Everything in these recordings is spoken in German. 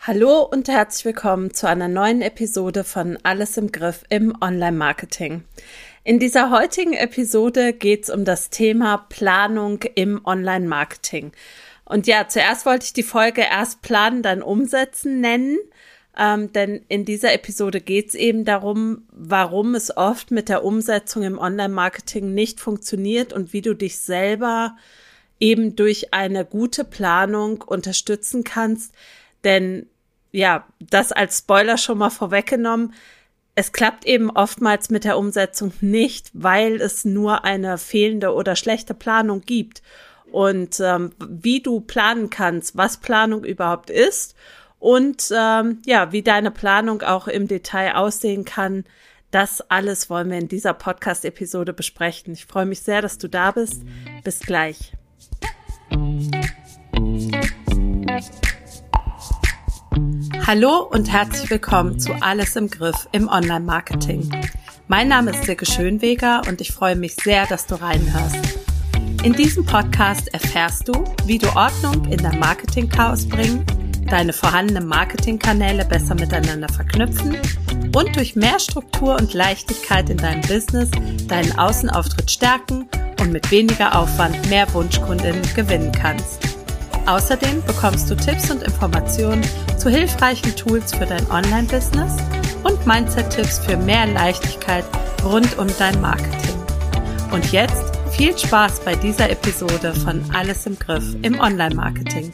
Hallo und herzlich willkommen zu einer neuen Episode von Alles im Griff im Online-Marketing. In dieser heutigen Episode geht es um das Thema Planung im Online-Marketing. Und ja, zuerst wollte ich die Folge erst Planen, dann Umsetzen nennen, denn in dieser Episode geht es eben darum, warum es oft mit der Umsetzung im Online-Marketing nicht funktioniert und wie du dich selber eben durch eine gute Planung unterstützen kannst. Denn ja, das als Spoiler schon mal vorweggenommen, es klappt eben oftmals mit der Umsetzung nicht, weil es nur eine fehlende oder schlechte Planung gibt. Und wie du planen kannst, was Planung überhaupt ist und wie deine Planung auch im Detail aussehen kann, das alles wollen wir in dieser Podcast-Episode besprechen. Ich freue mich sehr, dass du da bist. Bis gleich. Hallo und herzlich willkommen zu Alles im Griff im Online-Marketing. Mein Name ist Silke Schönweger und ich freue mich sehr, dass du reinhörst. In diesem Podcast erfährst du, wie du Ordnung in dein Marketing-Chaos bringen, deine vorhandenen Marketingkanäle besser miteinander verknüpfen und durch mehr Struktur und Leichtigkeit in deinem Business deinen Außenauftritt stärken und mit weniger Aufwand mehr Wunschkundinnen gewinnen kannst. Außerdem bekommst du Tipps und Informationen zu hilfreichen Tools für dein Online-Business und Mindset-Tipps für mehr Leichtigkeit rund um dein Marketing. Und jetzt viel Spaß bei dieser Episode von Alles im Griff im Online-Marketing.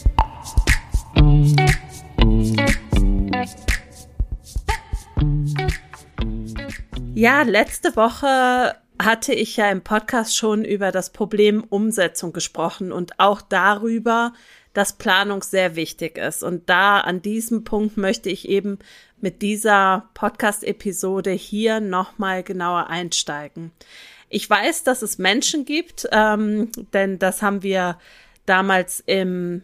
Ja, letzte Woche hatte ich ja im Podcast schon über das Problem Umsetzung gesprochen und auch darüber, dass Planung sehr wichtig ist. Und da an diesem Punkt möchte ich eben mit dieser Podcast-Episode hier nochmal genauer einsteigen. Ich weiß, dass es Menschen gibt, denn das haben wir damals im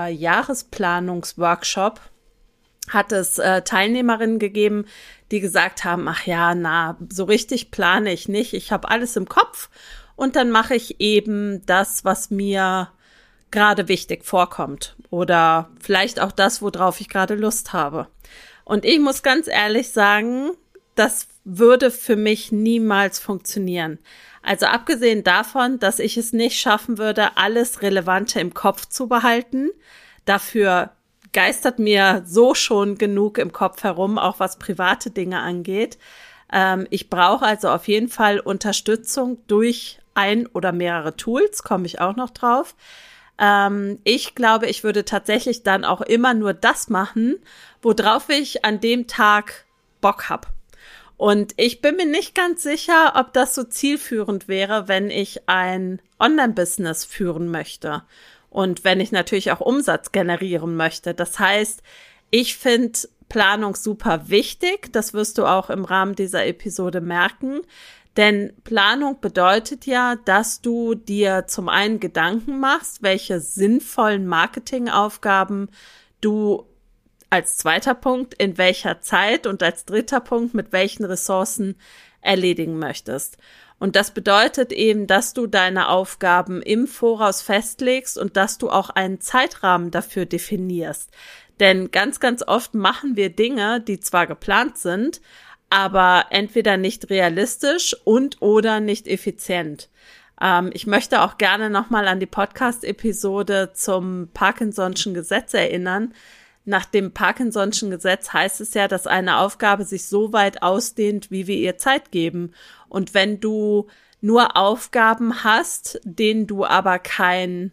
Jahresplanungsworkshop, hat es Teilnehmerinnen gegeben, die gesagt haben, ach ja, so richtig plane ich nicht. Ich habe alles im Kopf und dann mache ich eben das, was mir gerade wichtig vorkommt oder vielleicht auch das, worauf ich gerade Lust habe. Und ich muss ganz ehrlich sagen, das würde für mich niemals funktionieren. Also abgesehen davon, dass ich es nicht schaffen würde, alles Relevante im Kopf zu behalten, dafür geistert mir so schon genug im Kopf herum, auch was private Dinge angeht. Ich brauche also auf jeden Fall Unterstützung durch ein oder mehrere Tools, komme ich auch noch drauf. Ich glaube, ich würde tatsächlich dann auch immer nur das machen, worauf ich an dem Tag Bock habe. Und ich bin mir nicht ganz sicher, ob das so zielführend wäre, wenn ich ein Online-Business führen möchte. Und wenn ich natürlich auch Umsatz generieren möchte. Das heißt, ich finde Planung super wichtig. Das wirst du auch im Rahmen dieser Episode merken. Denn Planung bedeutet ja, dass du dir zum einen Gedanken machst, welche sinnvollen Marketingaufgaben du als zweiter Punkt in welcher Zeit und als dritter Punkt mit welchen Ressourcen erledigen möchtest. Und das bedeutet eben, dass du deine Aufgaben im Voraus festlegst und dass du auch einen Zeitrahmen dafür definierst. Denn ganz, ganz oft machen wir Dinge, die zwar geplant sind, aber entweder nicht realistisch und oder nicht effizient. Ich möchte auch gerne nochmal an die Podcast-Episode zum Parkinson'schen Gesetz erinnern. Nach dem Parkinson'schen Gesetz heißt es ja, dass eine Aufgabe sich so weit ausdehnt, wie wir ihr Zeit geben. Und wenn du nur Aufgaben hast, denen du aber kein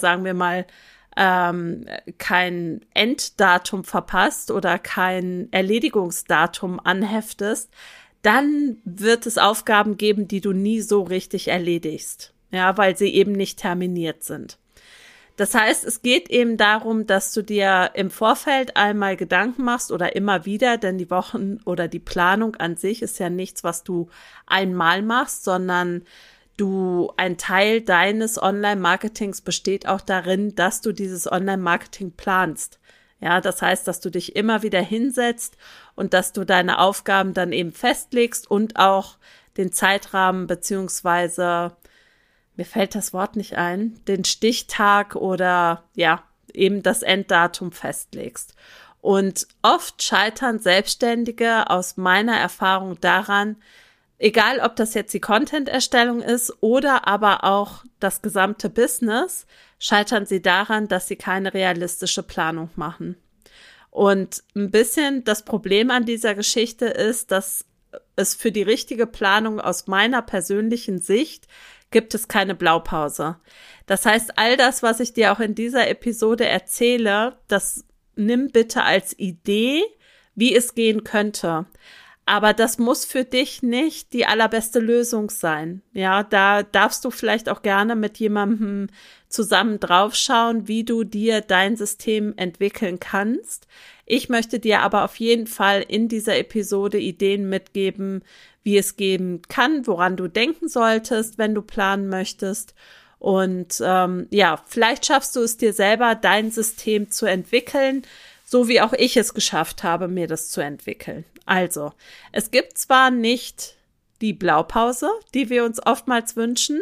Enddatum verpasst oder kein Erledigungsdatum anheftest, dann wird es Aufgaben geben, die du nie so richtig erledigst, ja, weil sie eben nicht terminiert sind. Das heißt, es geht eben darum, dass du dir im Vorfeld einmal Gedanken machst oder immer wieder, denn die Wochen oder die Planung an sich ist ja nichts, was du einmal machst, sondern ein Teil deines Online-Marketings besteht auch darin, dass du dieses Online-Marketing planst. Ja, das heißt, dass du dich immer wieder hinsetzt und dass du deine Aufgaben dann eben festlegst und auch den Zeitrahmen beziehungsweise mir fällt das Wort nicht ein, den Stichtag oder ja, eben das Enddatum festlegst. Und oft scheitern Selbstständige aus meiner Erfahrung daran, egal ob das jetzt die Content-Erstellung ist oder aber auch das gesamte Business, scheitern sie daran, dass sie keine realistische Planung machen. Und ein bisschen das Problem an dieser Geschichte ist, dass es für die richtige Planung aus meiner persönlichen Sicht gibt es keine Blaupause. Das heißt, all das, was ich dir auch in dieser Episode erzähle, das nimm bitte als Idee, wie es gehen könnte. Aber das muss für dich nicht die allerbeste Lösung sein. Ja, da darfst du vielleicht auch gerne mit jemandem zusammen draufschauen, wie du dir dein System entwickeln kannst. Ich möchte dir aber auf jeden Fall in dieser Episode Ideen mitgeben, wie es gehen kann, woran du denken solltest, wenn du planen möchtest. Und vielleicht schaffst du es dir selber, dein System zu entwickeln, so wie auch ich es geschafft habe, mir das zu entwickeln. Also, es gibt zwar nicht die Blaupause, die wir uns oftmals wünschen.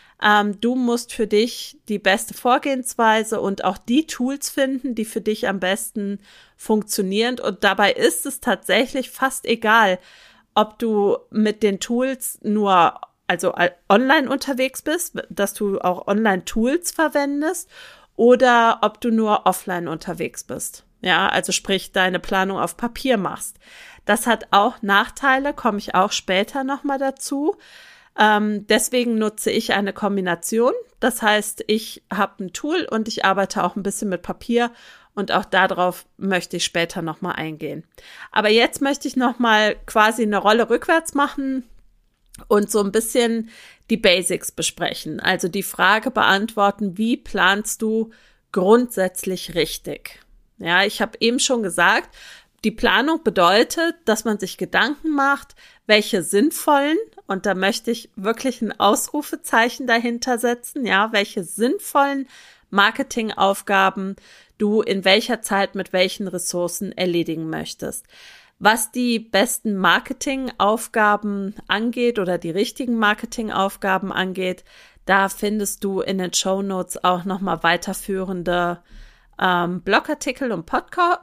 Du musst für dich die beste Vorgehensweise und auch die Tools finden, die für dich am besten funktionieren. Und dabei ist es tatsächlich fast egal, ob du mit den Tools nur online unterwegs bist, dass du auch Online-Tools verwendest oder ob du nur offline unterwegs bist. Ja, also sprich, deine Planung auf Papier machst. Das hat auch Nachteile, komme ich auch später nochmal dazu. Deswegen nutze ich eine Kombination. Das heißt, ich habe ein Tool und ich arbeite auch ein bisschen mit Papier und auch darauf möchte ich später nochmal eingehen. Aber jetzt möchte ich nochmal quasi eine Rolle rückwärts machen und so ein bisschen die Basics besprechen. Also die Frage beantworten, wie planst du grundsätzlich richtig? Ja, ich habe eben schon gesagt, die Planung bedeutet, dass man sich Gedanken macht, welche sinnvollen, und da möchte ich wirklich ein Ausrufezeichen dahinter setzen, ja, welche sinnvollen Marketingaufgaben du in welcher Zeit mit welchen Ressourcen erledigen möchtest. Was die besten Marketingaufgaben angeht oder die richtigen Marketingaufgaben angeht, da findest du in den Shownotes auch nochmal weiterführende Blogartikel und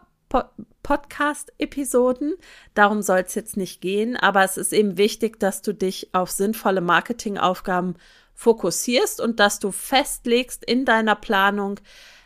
Podcast-Episoden. Darum soll es jetzt nicht gehen, aber es ist eben wichtig, dass du dich auf sinnvolle Marketingaufgaben fokussierst und dass du festlegst in deiner Planung,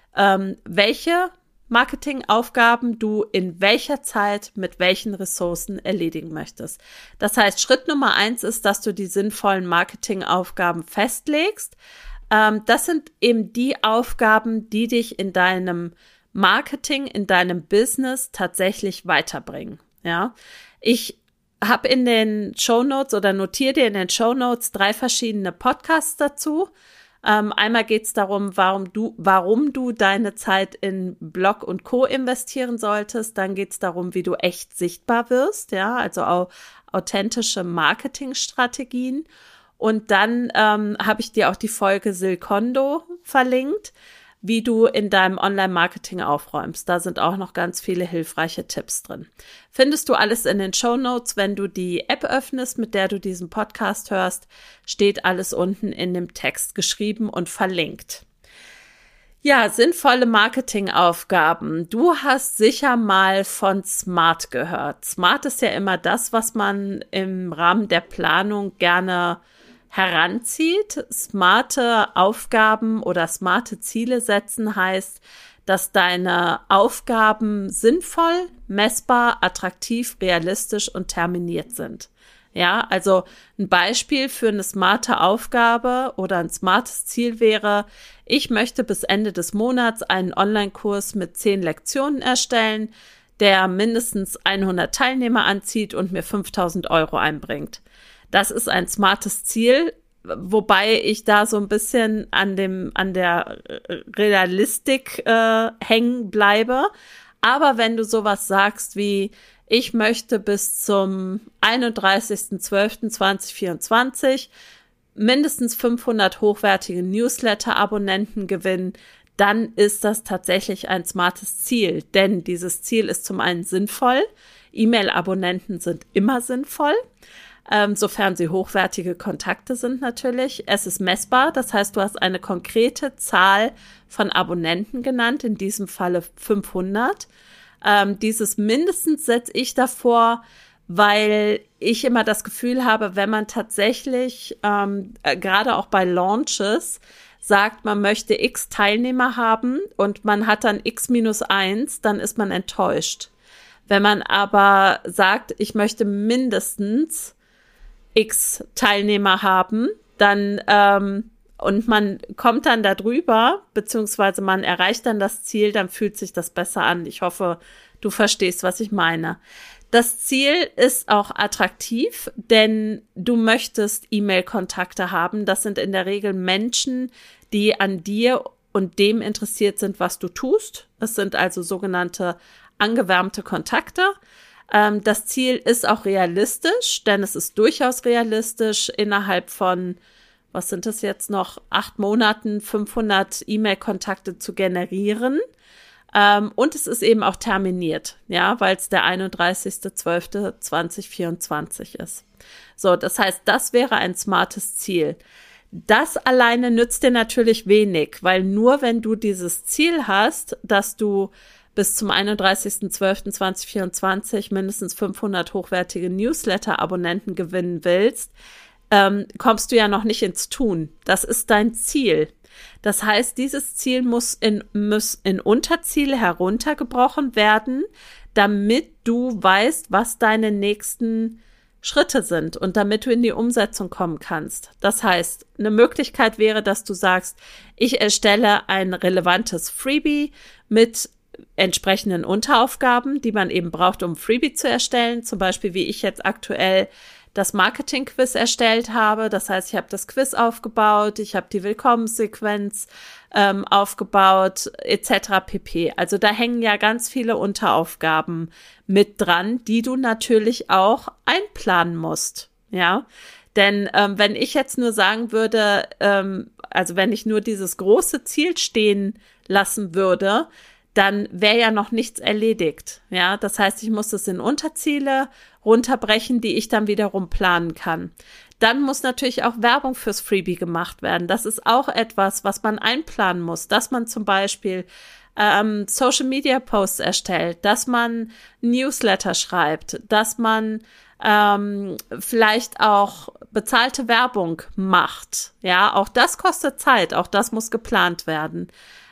welche Marketingaufgaben du in welcher Zeit mit welchen Ressourcen erledigen möchtest. Das heißt, Schritt Nummer 1 ist, dass du die sinnvollen Marketingaufgaben festlegst. Das sind eben die Aufgaben, die dich in deinem Marketing, in deinem Business tatsächlich weiterbringen. Ja, ich habe in den Shownotes oder notiere dir in den Shownotes 3 verschiedene Podcasts dazu. Einmal geht es darum, warum du deine Zeit in Blog und Co. investieren solltest. Dann geht es darum, wie du echt sichtbar wirst, ja, also auch authentische Marketingstrategien. Und dann habe ich dir auch die Folge Silcondo verlinkt, wie du in deinem Online-Marketing aufräumst. Da sind auch noch ganz viele hilfreiche Tipps drin. Findest du alles in den Shownotes. Wenn du die App öffnest, mit der du diesen Podcast hörst, steht alles unten in dem Text geschrieben und verlinkt. Ja, sinnvolle Marketingaufgaben. Du hast sicher mal von SMART gehört. SMART ist ja immer das, was man im Rahmen der Planung gerne heranzieht. Smarte Aufgaben oder smarte Ziele setzen heißt, dass deine Aufgaben sinnvoll, messbar, attraktiv, realistisch und terminiert sind. Ja, also ein Beispiel für eine smarte Aufgabe oder ein smartes Ziel wäre, ich möchte bis Ende des Monats einen Online-Kurs mit 10 Lektionen erstellen, der mindestens 100 Teilnehmer anzieht und mir 5.000 € einbringt. Das ist ein smartes Ziel, wobei ich da so ein bisschen an der Realistik hängen bleibe. Aber wenn du sowas sagst wie, ich möchte bis zum 31.12.2024 mindestens 500 hochwertige Newsletter-Abonnenten gewinnen, dann ist das tatsächlich ein smartes Ziel. Denn dieses Ziel ist zum einen sinnvoll. E-Mail-Abonnenten sind immer sinnvoll. Sofern sie hochwertige Kontakte sind natürlich. Es ist messbar, das heißt, du hast eine konkrete Zahl von Abonnenten genannt, in diesem Falle 500. Dieses mindestens setze ich davor, weil ich immer das Gefühl habe, wenn man tatsächlich, gerade auch bei Launches, sagt, man möchte X Teilnehmer haben und man hat dann X-1, dann ist man enttäuscht. Wenn man aber sagt, ich möchte mindestens X Teilnehmer haben, dann und man kommt dann da drüber, beziehungsweise man erreicht dann das Ziel, dann fühlt sich das besser an. Ich hoffe, du verstehst, was ich meine. Das Ziel ist auch attraktiv, denn du möchtest E-Mail-Kontakte haben. Das sind in der Regel Menschen, die an dir und dem interessiert sind, was du tust. Es sind also sogenannte angewärmte Kontakte. Das Ziel ist auch realistisch, denn es ist durchaus realistisch, innerhalb von, was sind es jetzt noch, 8 Monaten 500 E-Mail-Kontakte zu generieren. Und es ist eben auch terminiert, ja, weil es der 31.12.2024 ist. So, das heißt, das wäre ein smartes Ziel. Das alleine nützt dir natürlich wenig, weil nur wenn du dieses Ziel hast, dass du bis zum 31.12.2024 mindestens 500 hochwertige Newsletter-Abonnenten gewinnen willst, kommst du ja noch nicht ins Tun. Das ist dein Ziel. Das heißt, dieses Ziel muss in Unterziele heruntergebrochen werden, damit du weißt, was deine nächsten Schritte sind und damit du in die Umsetzung kommen kannst. Das heißt, eine Möglichkeit wäre, dass du sagst, ich erstelle ein relevantes Freebie mit entsprechenden Unteraufgaben, die man eben braucht, um Freebie zu erstellen. Zum Beispiel, wie ich jetzt aktuell das Marketing-Quiz erstellt habe. Das heißt, ich habe das Quiz aufgebaut, ich habe die Willkommenssequenz aufgebaut, etc. pp. Also da hängen ja ganz viele Unteraufgaben mit dran, die du natürlich auch einplanen musst. Ja, denn wenn ich jetzt nur sagen würde, also wenn ich nur dieses große Ziel stehen lassen würde, dann wäre ja noch nichts erledigt. Ja, das heißt, ich muss es in Unterziele runterbrechen, die ich dann wiederum planen kann. Dann muss natürlich auch Werbung fürs Freebie gemacht werden. Das ist auch etwas, was man einplanen muss, dass man zum Beispiel Social Media Posts erstellt, dass man Newsletter schreibt, dass man vielleicht auch bezahlte Werbung macht. Ja, auch das kostet Zeit, auch das muss geplant werden.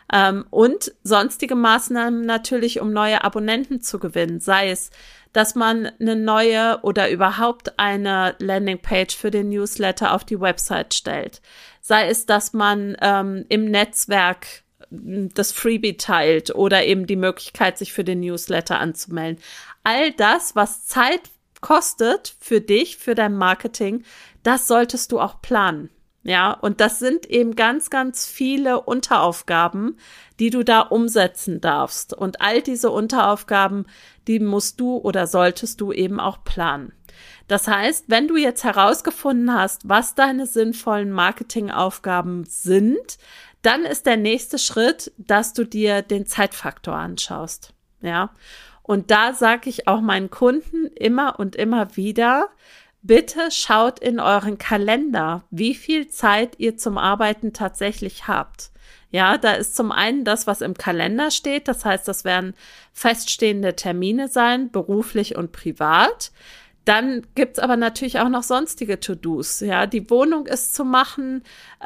Und sonstige Maßnahmen natürlich, um neue Abonnenten zu gewinnen, sei es, dass man eine neue oder überhaupt eine Landingpage für den Newsletter auf die Website stellt, sei es, dass man im Netzwerk das Freebie teilt oder eben die Möglichkeit, sich für den Newsletter anzumelden. All das, was Zeit kostet für dich, für dein Marketing, das solltest du auch planen. Ja, und das sind eben ganz, ganz viele Unteraufgaben, die du da umsetzen darfst. Und all diese Unteraufgaben, die musst du oder solltest du eben auch planen. Das heißt, wenn du jetzt herausgefunden hast, was deine sinnvollen Marketingaufgaben sind, dann ist der nächste Schritt, dass du dir den Zeitfaktor anschaust. Ja, und da sage ich auch meinen Kunden immer und immer wieder, bitte schaut in euren Kalender, wie viel Zeit ihr zum Arbeiten tatsächlich habt. Ja, da ist zum einen das, was im Kalender steht. Das heißt, das werden feststehende Termine sein, beruflich und privat. Dann gibt's aber natürlich auch noch sonstige To-Dos. Ja, die Wohnung ist zu machen,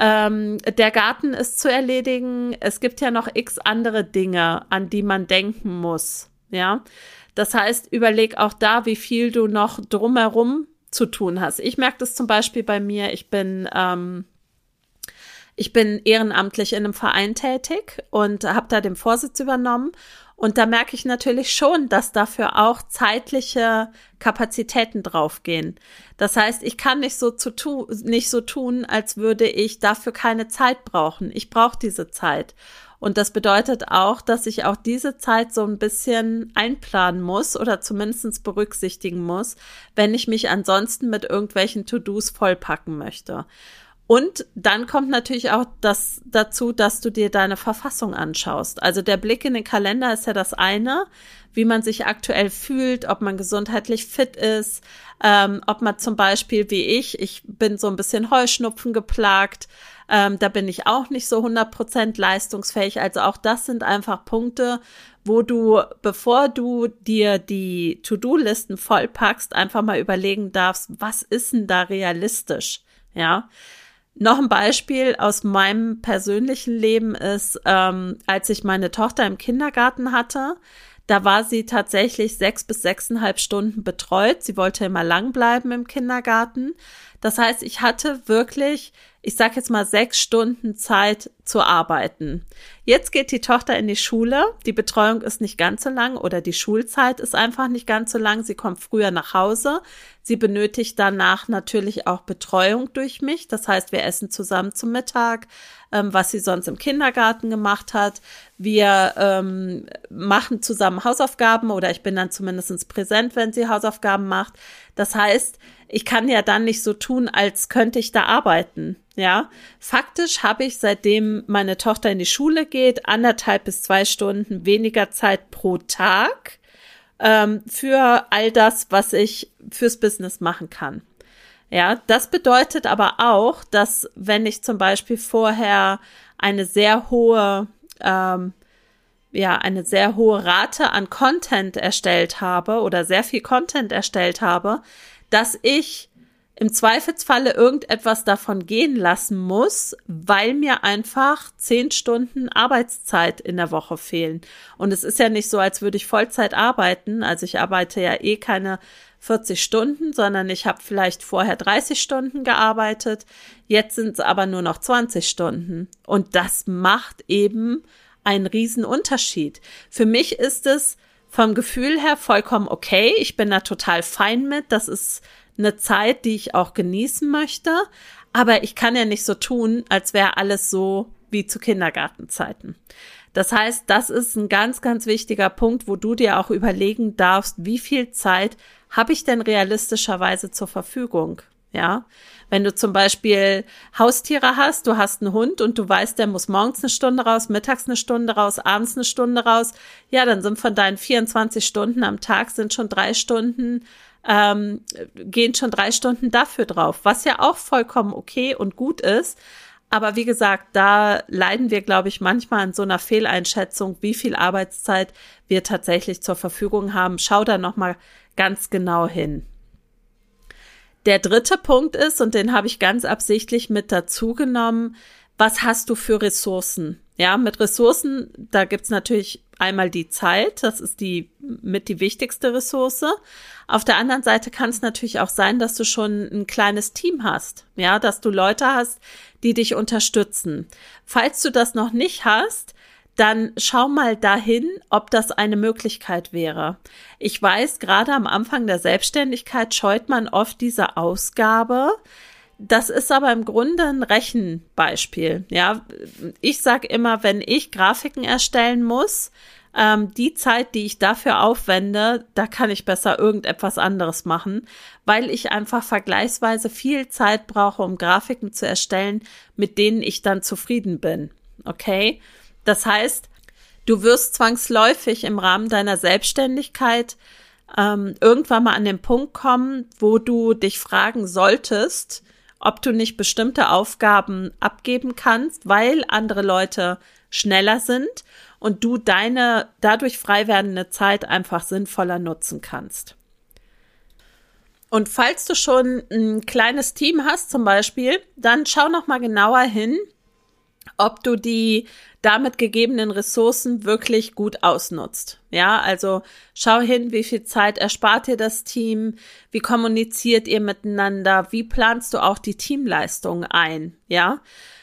der Garten ist zu erledigen. Es gibt ja noch x andere Dinge, an die man denken muss. Ja, das heißt, überleg auch da, wie viel du noch drumherum zu tun hast. Ich merke das zum Beispiel bei mir. Ich bin ehrenamtlich in einem Verein tätig und habe da den Vorsitz übernommen. Und da merke ich natürlich schon, dass dafür auch zeitliche Kapazitäten draufgehen. Das heißt, ich kann nicht so tun, als würde ich dafür keine Zeit brauchen. Ich brauche diese Zeit. Und das bedeutet auch, dass ich auch diese Zeit so ein bisschen einplanen muss oder zumindest berücksichtigen muss, wenn ich mich ansonsten mit irgendwelchen To-Dos vollpacken möchte. Und dann kommt natürlich auch das dazu, dass du dir deine Verfassung anschaust. Also der Blick in den Kalender ist ja das eine, wie man sich aktuell fühlt, ob man gesundheitlich fit ist, ob man zum Beispiel wie ich bin so ein bisschen Heuschnupfen geplagt, da bin ich auch nicht so 100% leistungsfähig. Also auch das sind einfach Punkte, wo du, bevor du dir die To-Do-Listen vollpackst, einfach mal überlegen darfst, was ist denn da realistisch? Ja. Noch ein Beispiel aus meinem persönlichen Leben ist, als ich meine Tochter im Kindergarten hatte, da war sie tatsächlich 6 bis 6,5 Stunden betreut. Sie wollte immer lang bleiben im Kindergarten. Das heißt, ich hatte wirklich, ich sag jetzt mal 6 Stunden Zeit zu arbeiten. Jetzt geht die Tochter in die Schule. Die Betreuung ist nicht ganz so lang oder die Schulzeit ist einfach nicht ganz so lang. Sie kommt früher nach Hause. Sie benötigt danach natürlich auch Betreuung durch mich. Das heißt, wir essen zusammen zum Mittag, was sie sonst im Kindergarten gemacht hat. Wir machen zusammen Hausaufgaben oder ich bin dann zumindest präsent, wenn sie Hausaufgaben macht. Das heißt, ich kann ja dann nicht so tun, als könnte ich da arbeiten. Ja, faktisch habe ich, seitdem meine Tochter in die Schule geht, 1,5 bis 2 Stunden weniger Zeit pro Tag für all das, was ich fürs Business machen kann. Ja, das bedeutet aber auch, dass wenn ich zum Beispiel vorher eine sehr hohe Rate an Content erstellt habe oder sehr viel Content erstellt habe, dass ich im Zweifelsfalle irgendetwas davon gehen lassen muss, weil mir einfach 10 Stunden Arbeitszeit in der Woche fehlen. Und es ist ja nicht so, als würde ich Vollzeit arbeiten. Also ich arbeite ja keine 40 Stunden, sondern ich habe vielleicht vorher 30 Stunden gearbeitet. Jetzt sind es aber nur noch 20 Stunden. Und das macht eben einen riesen Unterschied. Für mich ist es vom Gefühl her vollkommen okay. Ich bin da total fein mit. Das ist eine Zeit, die ich auch genießen möchte. Aber ich kann ja nicht so tun, als wäre alles so wie zu Kindergartenzeiten. Das heißt, das ist ein ganz, ganz wichtiger Punkt, wo du dir auch überlegen darfst, wie viel Zeit habe ich denn realistischerweise zur Verfügung? Ja, wenn du zum Beispiel Haustiere hast, du hast einen Hund und du weißt, der muss morgens eine Stunde raus, mittags eine Stunde raus, abends eine Stunde raus. Ja, dann sind von deinen 24 Stunden am Tag sind schon 3 Stunden gehen schon 3 Stunden dafür drauf, was ja auch vollkommen okay und gut ist. Aber wie gesagt, da leiden wir, glaube ich, manchmal an so einer Fehleinschätzung, wie viel Arbeitszeit wir tatsächlich zur Verfügung haben. Schau da nochmal ganz genau hin. Der dritte Punkt ist, und den habe ich ganz absichtlich mit dazu genommen, was hast du für Ressourcen? Ja, mit Ressourcen, da gibt's natürlich einmal die Zeit, das ist die wichtigste Ressource. Auf der anderen Seite kann es natürlich auch sein, dass du schon ein kleines Team hast, ja, dass du Leute hast, die dich unterstützen. Falls du das noch nicht hast, dann schau mal dahin, ob das eine Möglichkeit wäre. Ich weiß, gerade am Anfang der Selbstständigkeit scheut man oft diese Ausgabe. Das ist aber im Grunde ein Rechenbeispiel. Ja, ich sage immer, wenn ich Grafiken erstellen muss, die Zeit, die ich dafür aufwende, da kann ich besser irgendetwas anderes machen, weil ich einfach vergleichsweise viel Zeit brauche, um Grafiken zu erstellen, mit denen ich dann zufrieden bin. Okay? Das heißt, du wirst zwangsläufig im Rahmen deiner Selbstständigkeit irgendwann mal an den Punkt kommen, wo du dich fragen solltest, ob du nicht bestimmte Aufgaben abgeben kannst, weil andere Leute schneller sind und du deine dadurch frei werdende Zeit einfach sinnvoller nutzen kannst. Und falls du schon ein kleines Team hast zum Beispiel, dann schau noch mal genauer hin, ob du die damit gegebenen Ressourcen wirklich gut ausnutzt. Ja, also schau hin, wie viel Zeit erspart dir das Team, wie kommuniziert ihr miteinander, wie planst du auch die Teamleistung ein, ja.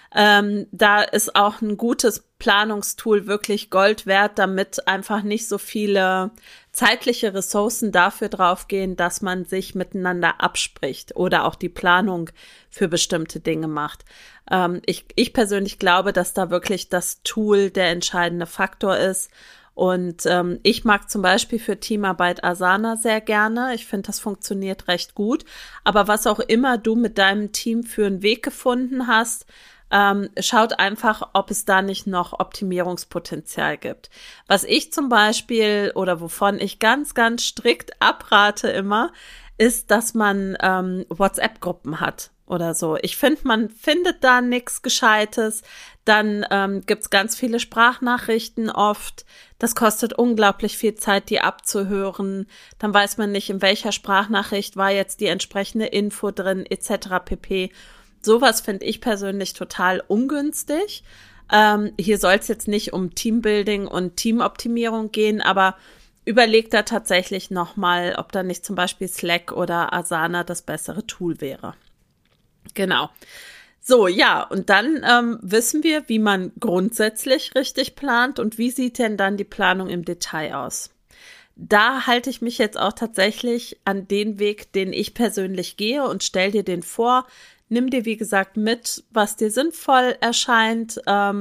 Da ist auch ein gutes Planungstool wirklich Gold wert, damit einfach nicht so viele zeitliche Ressourcen dafür draufgehen, dass man sich miteinander abspricht oder auch die Planung für bestimmte Dinge macht. Ich persönlich glaube, dass da wirklich das Tool der entscheidende Faktor ist. Und ich mag zum Beispiel für Teamarbeit Asana sehr gerne. Ich finde, das funktioniert recht gut. Aber was auch immer du mit deinem Team für einen Weg gefunden hast, schaut einfach, ob es da nicht noch Optimierungspotenzial gibt. Was ich zum Beispiel oder wovon ich ganz, ganz strikt abrate immer, ist, dass man WhatsApp-Gruppen hat oder so. Ich finde, man findet da nichts Gescheites. Dann gibt's ganz viele Sprachnachrichten oft. Das kostet unglaublich viel Zeit, die abzuhören. Dann weiß man nicht, in welcher Sprachnachricht war jetzt die entsprechende Info drin, etc. pp. Sowas finde ich persönlich total ungünstig. Hier soll es jetzt nicht um Teambuilding und Teamoptimierung gehen, aber überleg da tatsächlich nochmal, ob da nicht zum Beispiel Slack oder Asana das bessere Tool wäre. Genau. So, ja, und dann wissen wir, wie man grundsätzlich richtig plant und wie sieht denn dann die Planung im Detail aus. Da halte ich mich jetzt auch tatsächlich an den Weg, den ich persönlich gehe und stell dir den vor. Nimm dir, wie gesagt, mit, was dir sinnvoll erscheint.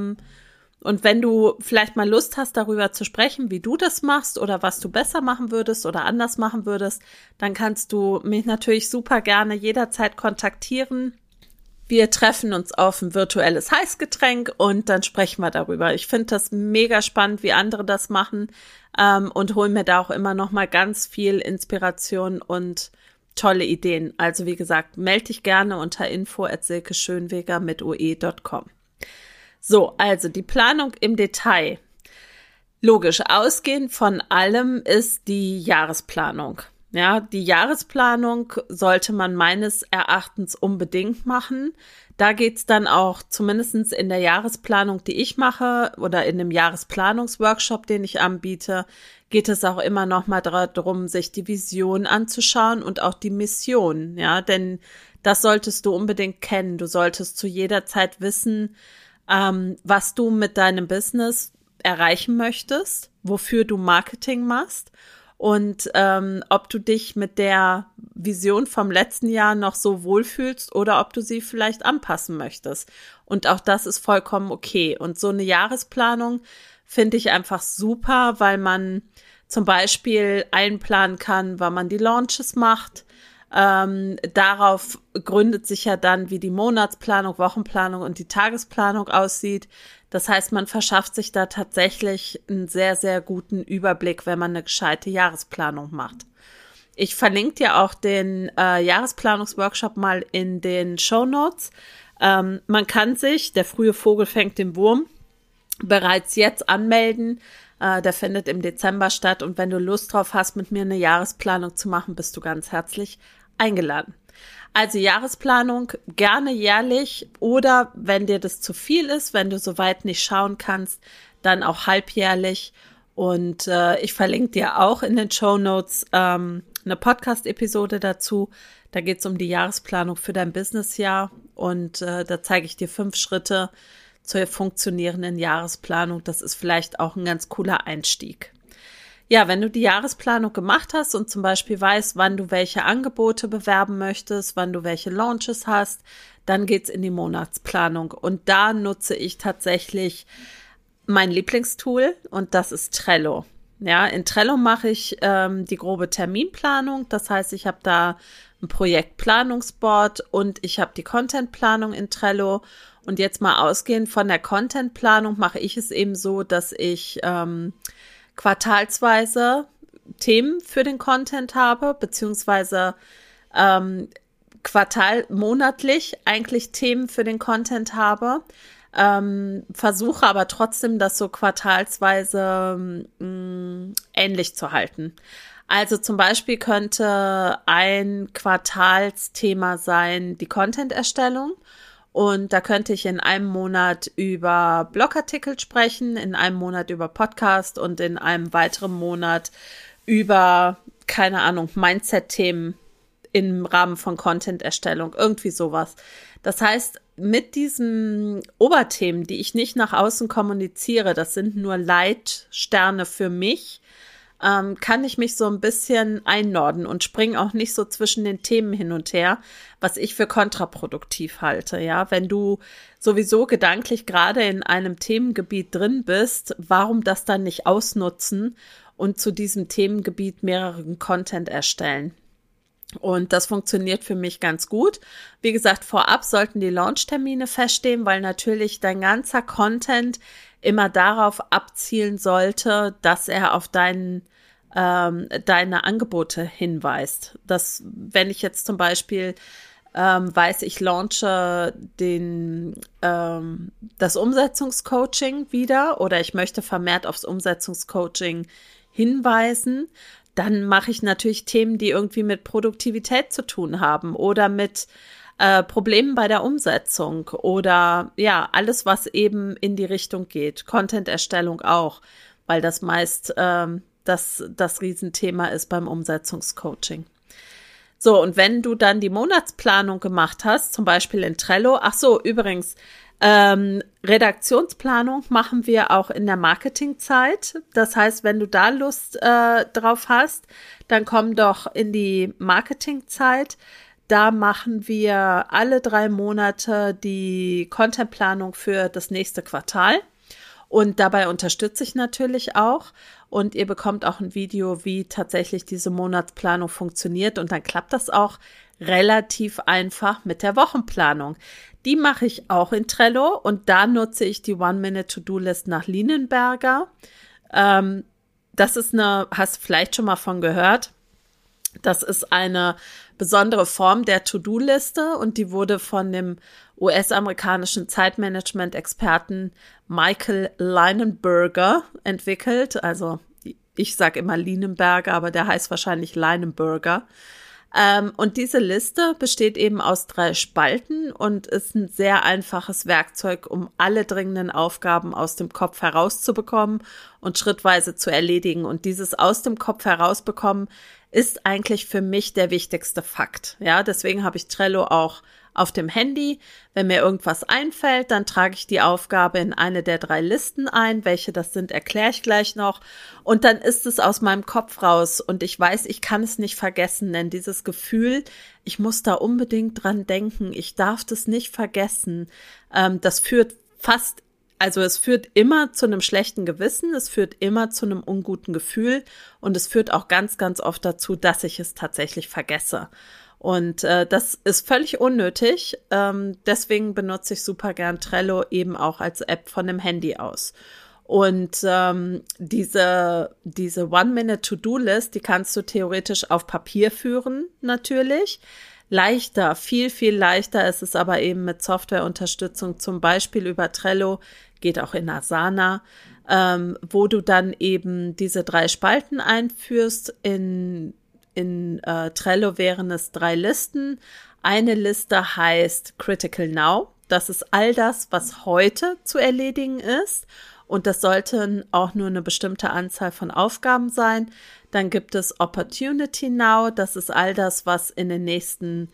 Und wenn du vielleicht mal Lust hast, darüber zu sprechen, wie du das machst oder was du besser machen würdest oder anders machen würdest, dann kannst du mich natürlich super gerne jederzeit kontaktieren. Wir treffen uns auf ein virtuelles Heißgetränk und dann sprechen wir darüber. Ich finde das mega spannend, wie andere das machen, und hole mir da auch immer noch mal ganz viel Inspiration und tolle Ideen. Also wie gesagt, melde dich gerne unter info@silkeschönweger mit oe.com. So, also die Planung im Detail. Logisch, ausgehend von allem ist die Jahresplanung. Ja, die Jahresplanung sollte man meines Erachtens unbedingt machen. Da geht's dann auch zumindest in der Jahresplanung, die ich mache, oder in dem Jahresplanungsworkshop, den ich anbiete, geht es auch immer noch mal darum, sich die Vision anzuschauen und auch die Mission. Ja, denn das solltest du unbedingt kennen. Du solltest zu jeder Zeit wissen, was du mit deinem Business erreichen möchtest, wofür du Marketing machst. Und ob du dich mit der Vision vom letzten Jahr noch so wohlfühlst oder ob du sie vielleicht anpassen möchtest. Und auch das ist vollkommen okay. Und so eine Jahresplanung finde ich einfach super, weil man zum Beispiel einplanen kann, wann man die Launches macht. Darauf gründet sich ja dann, wie die Monatsplanung, Wochenplanung und die Tagesplanung aussieht. Das heißt, man verschafft sich da tatsächlich einen sehr, sehr guten Überblick, wenn man eine gescheite Jahresplanung macht. Ich verlinke dir auch den Jahresplanungsworkshop mal in den Shownotes. Man kann sich, der frühe Vogel fängt den Wurm, bereits jetzt anmelden. Der findet im Dezember statt und wenn du Lust drauf hast, mit mir eine Jahresplanung zu machen, bist du ganz herzlich eingeladen. Also Jahresplanung gerne jährlich oder wenn dir das zu viel ist, wenn du soweit nicht schauen kannst, dann auch halbjährlich. Und ich verlinke dir auch in den Shownotes eine Podcast-Episode dazu. Da geht es um die Jahresplanung für dein Businessjahr und da zeige ich dir 5 Schritte zur funktionierenden Jahresplanung. Das ist vielleicht auch ein ganz cooler Einstieg. Ja, wenn du die Jahresplanung gemacht hast und zum Beispiel weißt, wann du welche Angebote bewerben möchtest, wann du welche Launches hast, dann geht's in die Monatsplanung. Und da nutze ich tatsächlich mein Lieblingstool und das ist Trello. Ja, in Trello mache ich die grobe Terminplanung. Das heißt, ich habe da ein Projektplanungsboard und ich habe die Contentplanung in Trello. Und jetzt mal ausgehend von der Contentplanung mache ich es eben so, dass ich quartalsweise Themen für den Content habe, beziehungsweise monatlich eigentlich Themen für den Content habe. Versuche aber trotzdem, das so quartalsweise ähnlich zu halten. Also zum Beispiel könnte ein Quartalsthema sein die Content-Erstellung. Und da könnte ich in einem Monat über Blogartikel sprechen, in einem Monat über Podcast und in einem weiteren Monat über, keine Ahnung, Mindset-Themen im Rahmen von Content-Erstellung, irgendwie sowas. Das heißt, mit diesen Oberthemen, die ich nicht nach außen kommuniziere, das sind nur Leitsterne für mich, kann ich mich so ein bisschen einnorden und springe auch nicht so zwischen den Themen hin und her, was ich für kontraproduktiv halte. Ja, wenn du sowieso gedanklich gerade in einem Themengebiet drin bist, warum das dann nicht ausnutzen und zu diesem Themengebiet mehreren Content erstellen? Und das funktioniert für mich ganz gut. Wie gesagt, vorab sollten die Launchtermine feststehen, weil natürlich dein ganzer Content immer darauf abzielen sollte, dass er auf deine Angebote hinweist. Dass, wenn ich jetzt zum Beispiel weiß, ich launche das Umsetzungscoaching wieder oder ich möchte vermehrt aufs Umsetzungscoaching hinweisen, dann mache ich natürlich Themen, die irgendwie mit Produktivität zu tun haben oder mit Problemen bei der Umsetzung oder ja, alles, was eben in die Richtung geht. Content-Erstellung auch, weil das meist das Riesenthema ist beim Umsetzungscoaching. So, und wenn du dann die Monatsplanung gemacht hast, zum Beispiel in Trello, ach so, übrigens, Redaktionsplanung machen wir auch in der Marketingzeit. Das heißt, wenn du da Lust drauf hast, dann komm doch in die Marketingzeit. Da machen wir alle 3 Monate die Contentplanung für das nächste Quartal. Und dabei unterstütze ich natürlich auch. Und ihr bekommt auch ein Video, wie tatsächlich diese Monatsplanung funktioniert. Und dann klappt das auch relativ einfach mit der Wochenplanung. Die mache ich auch in Trello und da nutze ich die One-Minute-To-Do-List nach Lienenberger. Das ist hast du vielleicht schon mal von gehört. Das ist eine besondere Form der To-Do-Liste und die wurde von dem US-amerikanischen Zeitmanagement-Experten Michael Leinenberger entwickelt. Also ich sage immer Lienenberger, aber der heißt wahrscheinlich Leinenberger. Und diese Liste besteht eben aus 3 Spalten und ist ein sehr einfaches Werkzeug, um alle dringenden Aufgaben aus dem Kopf herauszubekommen und schrittweise zu erledigen. Und dieses aus dem Kopf herausbekommen ist eigentlich für mich der wichtigste Fakt. Ja, deswegen habe ich Trello auch auf dem Handy. Wenn mir irgendwas einfällt, dann trage ich die Aufgabe in eine der 3 Listen ein. Welche das sind, erkläre ich gleich noch. Und dann ist es aus meinem Kopf raus. Und ich weiß, ich kann es nicht vergessen, denn dieses Gefühl, ich muss da unbedingt dran denken, ich darf das nicht vergessen, das führt es führt immer zu einem schlechten Gewissen, es führt immer zu einem unguten Gefühl und es führt auch ganz, ganz oft dazu, dass ich es tatsächlich vergesse. Und das ist völlig unnötig. Deswegen benutze ich super gern Trello eben auch als App von dem Handy aus. Und diese One-Minute-To-Do-List, die kannst du theoretisch auf Papier führen, natürlich. Leichter, viel, viel leichter ist es aber eben mit Softwareunterstützung, zum Beispiel über Trello, geht auch in Asana, wo du dann eben diese 3 Spalten einführst. In Trello wären es 3 Listen. Eine Liste heißt Critical Now. Das ist all das, was heute zu erledigen ist. Und das sollten auch nur eine bestimmte Anzahl von Aufgaben sein. Dann gibt es Opportunity Now. Das ist all das, was in den nächsten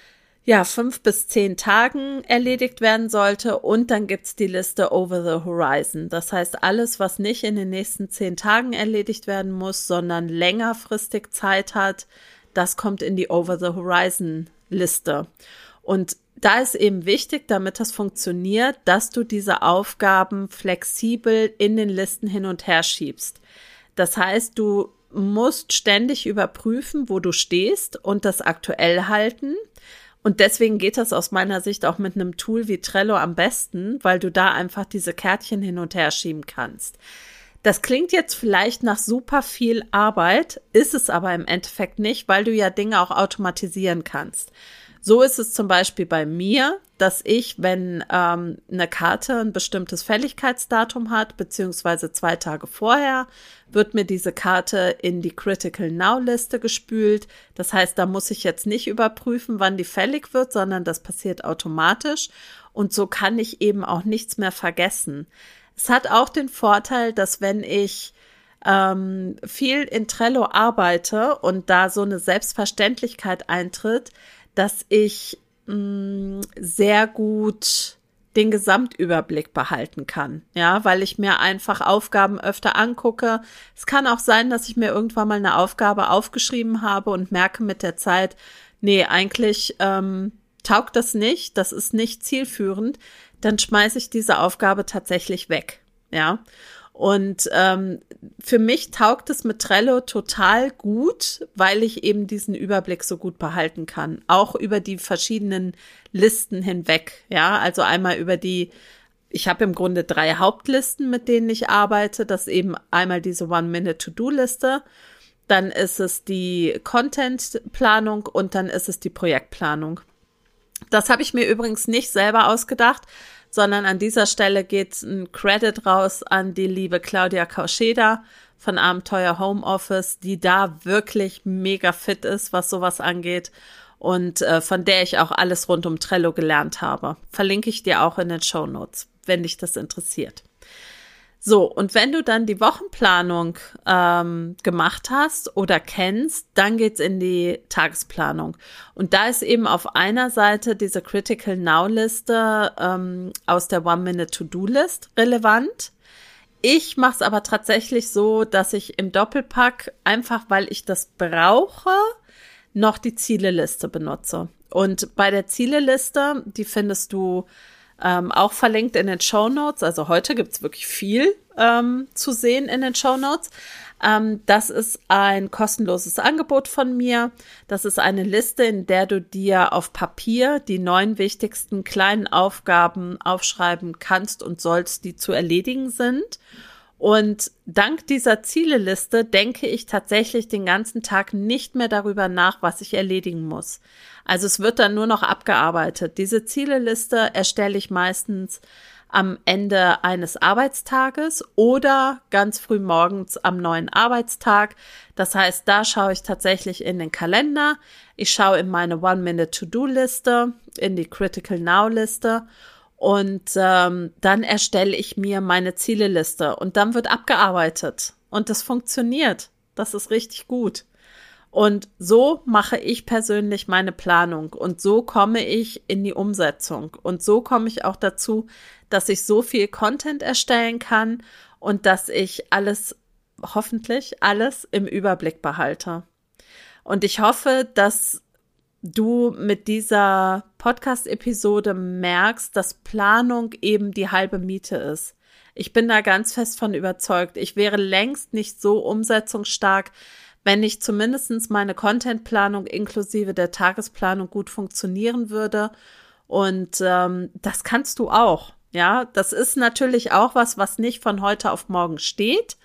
5 bis 10 Tagen erledigt werden sollte. Und dann gibt's die Liste Over the Horizon. Das heißt, alles, was nicht in den nächsten 10 Tagen erledigt werden muss, sondern längerfristig Zeit hat, das kommt in die Over the Horizon Liste. Und da ist eben wichtig, damit das funktioniert, dass du diese Aufgaben flexibel in den Listen hin und her schiebst. Das heißt, du musst ständig überprüfen, wo du stehst und das aktuell halten. Und deswegen geht das aus meiner Sicht auch mit einem Tool wie Trello am besten, weil du da einfach diese Kärtchen hin und her schieben kannst. Das klingt jetzt vielleicht nach super viel Arbeit, ist es aber im Endeffekt nicht, weil du ja Dinge auch automatisieren kannst. So ist es zum Beispiel bei mir, dass ich, wenn eine Karte ein bestimmtes Fälligkeitsdatum hat, beziehungsweise 2 Tage vorher, wird mir diese Karte in die Critical Now Liste gespült. Das heißt, da muss ich jetzt nicht überprüfen, wann die fällig wird, sondern das passiert automatisch. Und so kann ich eben auch nichts mehr vergessen. Es hat auch den Vorteil, dass wenn ich viel in Trello arbeite und da so eine Selbstverständlichkeit eintritt, dass ich sehr gut den Gesamtüberblick behalten kann, ja, weil ich mir einfach Aufgaben öfter angucke. Es kann auch sein, dass ich mir irgendwann mal eine Aufgabe aufgeschrieben habe und merke mit der Zeit, nee, eigentlich taugt das nicht, das ist nicht zielführend, dann schmeiße ich diese Aufgabe tatsächlich weg, ja. Und für mich taugt es mit Trello total gut, weil ich eben diesen Überblick so gut behalten kann. Auch über die verschiedenen Listen hinweg. Ja, also einmal ich habe im Grunde 3 Hauptlisten, mit denen ich arbeite. Das ist eben einmal diese One-Minute-To-Do-Liste. Dann ist es die Content-Planung und dann ist es die Projektplanung. Das habe ich mir übrigens nicht selber ausgedacht, sondern an dieser Stelle geht ein Credit raus an die liebe Claudia Kauscheda von Abenteuer Homeoffice, die da wirklich mega fit ist, was sowas angeht und von der ich auch alles rund um Trello gelernt habe. Verlinke ich dir auch in den Shownotes, wenn dich das interessiert. So, und wenn du dann die Wochenplanung gemacht hast oder kennst, dann geht's in die Tagesplanung. Und da ist eben auf einer Seite diese Critical Now-Liste aus der One-Minute-To-Do-List relevant. Ich mache es aber tatsächlich so, dass ich im Doppelpack, einfach weil ich das brauche, noch die Zieleliste benutze. Und bei der Zieleliste, die findest du auch verlinkt in den Shownotes. Also heute gibt's wirklich viel zu sehen in den Shownotes. Das ist ein kostenloses Angebot von mir. Das ist eine Liste, in der du dir auf Papier die 9 wichtigsten kleinen Aufgaben aufschreiben kannst und sollst, die zu erledigen sind. Und dank dieser Zieleliste denke ich tatsächlich den ganzen Tag nicht mehr darüber nach, was ich erledigen muss. Also es wird dann nur noch abgearbeitet. Diese Zieleliste erstelle ich meistens am Ende eines Arbeitstages oder ganz früh morgens am neuen Arbeitstag. Das heißt, da schaue ich tatsächlich in den Kalender. Ich schaue in meine One-Minute-To-Do-Liste, in die Critical Now-Liste. Und dann erstelle ich mir meine Zieleliste und dann wird abgearbeitet. Und das funktioniert. Das ist richtig gut. Und so mache ich persönlich meine Planung und so komme ich in die Umsetzung. Und so komme ich auch dazu, dass ich so viel Content erstellen kann und dass ich hoffentlich alles im Überblick behalte. Und ich hoffe, dass du mit dieser Podcast-Episode merkst, dass Planung eben die halbe Miete ist. Ich bin da ganz fest von überzeugt. Ich wäre längst nicht so umsetzungsstark, wenn nicht zumindest meine Contentplanung inklusive der Tagesplanung gut funktionieren würde. Und das kannst du auch. Ja, das ist natürlich auch was nicht von heute auf morgen steht.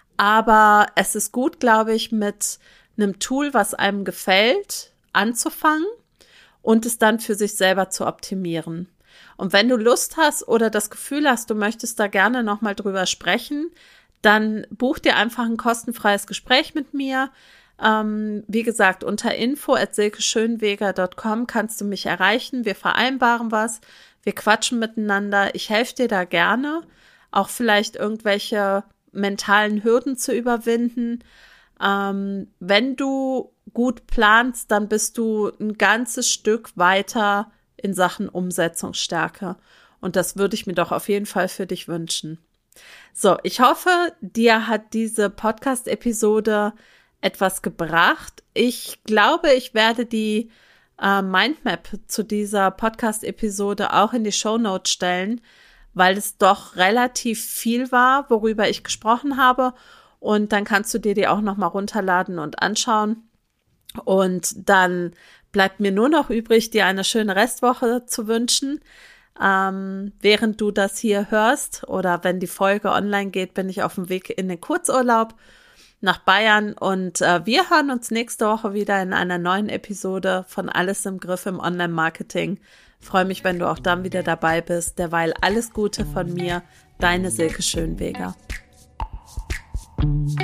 Aber es ist gut, glaube ich, mit einem Tool, was einem gefällt, anzufangen und es dann für sich selber zu optimieren. Und wenn du Lust hast oder das Gefühl hast, du möchtest da gerne nochmal drüber sprechen, dann buch dir einfach ein kostenfreies Gespräch mit mir. Wie gesagt, unter info@silkeschönweger.com kannst du mich erreichen. Wir vereinbaren was, wir quatschen miteinander. Ich helfe dir da gerne, auch vielleicht irgendwelche mentalen Hürden zu überwinden. Wenn du gut planst, dann bist du ein ganzes Stück weiter in Sachen Umsetzungsstärke. Und das würde ich mir doch auf jeden Fall für dich wünschen. So, ich hoffe, dir hat diese Podcast-Episode etwas gebracht. Ich glaube, ich werde die Mindmap zu dieser Podcast-Episode auch in die Shownotes stellen, weil es doch relativ viel war, worüber ich gesprochen habe. Und dann kannst du dir die auch nochmal runterladen und anschauen. Und dann bleibt mir nur noch übrig, dir eine schöne Restwoche zu wünschen. Während du das hier hörst oder wenn die Folge online geht, bin ich auf dem Weg in den Kurzurlaub nach Bayern. Und wir hören uns nächste Woche wieder in einer neuen Episode von Alles im Griff im Online-Marketing. Freue mich, wenn du auch dann wieder dabei bist. Derweil alles Gute von mir, deine Silke Schönweger.